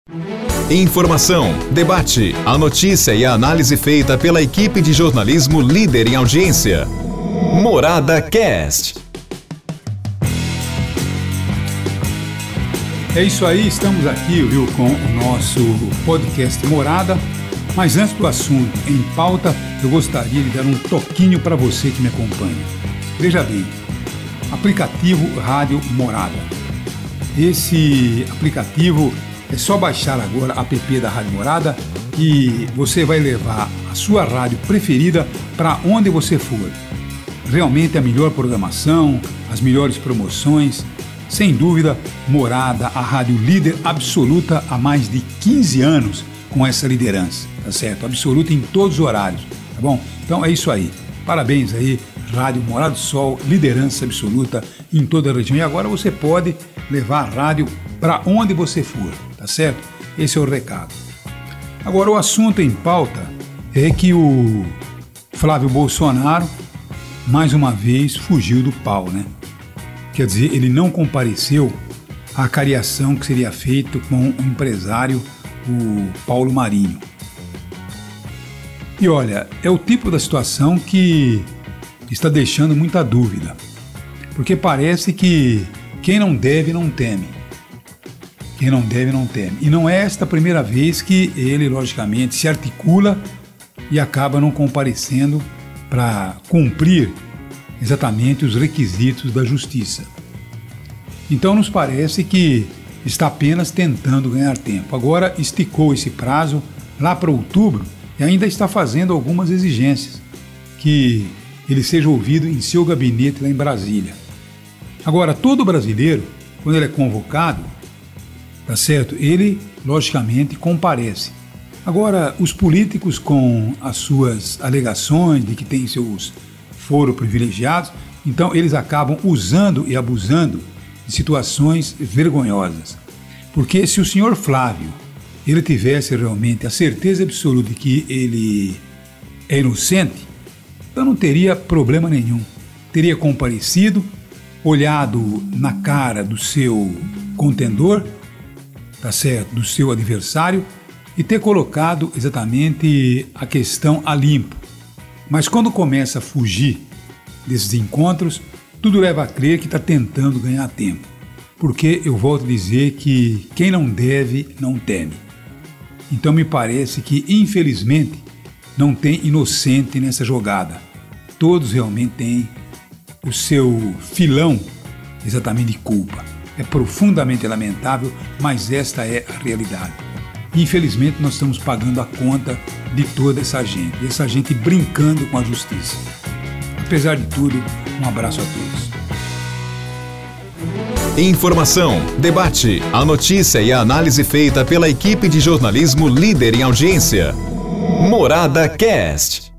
Informação, debate, a notícia e a análise feita pela equipe de jornalismo líder em audiência. Morada Cast. É isso aí, estamos aqui, viu, com o nosso podcast Morada. Mas antes do assunto em pauta, eu gostaria de dar um toquinho para você que me acompanha. Veja bem, aplicativo Rádio Morada. Esse aplicativo é só baixar agora a app da Rádio Morada e você vai levar a sua rádio preferida para onde você for. Realmente a melhor programação, as melhores promoções. Sem dúvida, Morada, a rádio líder absoluta há mais de 15 anos com essa liderança, tá certo? Absoluta em todos os horários, tá bom? Então é isso aí. Parabéns aí, Rádio Morada do Sol, liderança absoluta em toda a região. E agora você pode levar a rádio para onde você for, tá certo? Esse é o recado. Agora o assunto em pauta é que o Flávio Bolsonaro, mais uma vez, fugiu do pau, né? Quer dizer, ele não compareceu à cariação que seria feita com o empresário, o Paulo Marinho. E olha, é o tipo da situação que está deixando muita dúvida, porque parece que quem não deve não teme. Quem não deve não teme. E não é esta a primeira vez que ele, logicamente, se articula e acaba não comparecendo para cumprir exatamente os requisitos da justiça. Então nos parece que está apenas tentando ganhar tempo. Agora esticou esse prazo lá para outubro e ainda está fazendo algumas exigências, que ele seja ouvido em seu gabinete lá em Brasília. Agora, todo brasileiro, quando ele é convocado, tá certo? Ele, logicamente, comparece. Agora, os políticos, com as suas alegações de que têm seus foro privilegiados, então eles acabam usando e abusando de situações vergonhosas. Porque se o senhor Flávio ele tivesse realmente a certeza absoluta de que ele é inocente, então não teria problema nenhum. Teria comparecido, olhado na cara do seu contendor, tá certo, do seu adversário, e ter colocado exatamente a questão a limpo. Mas quando começa a fugir desses encontros, tudo leva a crer que está tentando ganhar tempo. Porque eu volto a dizer que quem não deve, não teme. Então me parece que, infelizmente, não tem inocente nessa jogada. Todos realmente têm o seu filão exatamente de culpa. É profundamente lamentável, mas esta é a realidade. Infelizmente, nós estamos pagando a conta de toda essa gente brincando com a justiça. Apesar de tudo, um abraço a todos. Informação, debate, a notícia e a análise feita pela equipe de jornalismo líder em audiência. Morada Cast.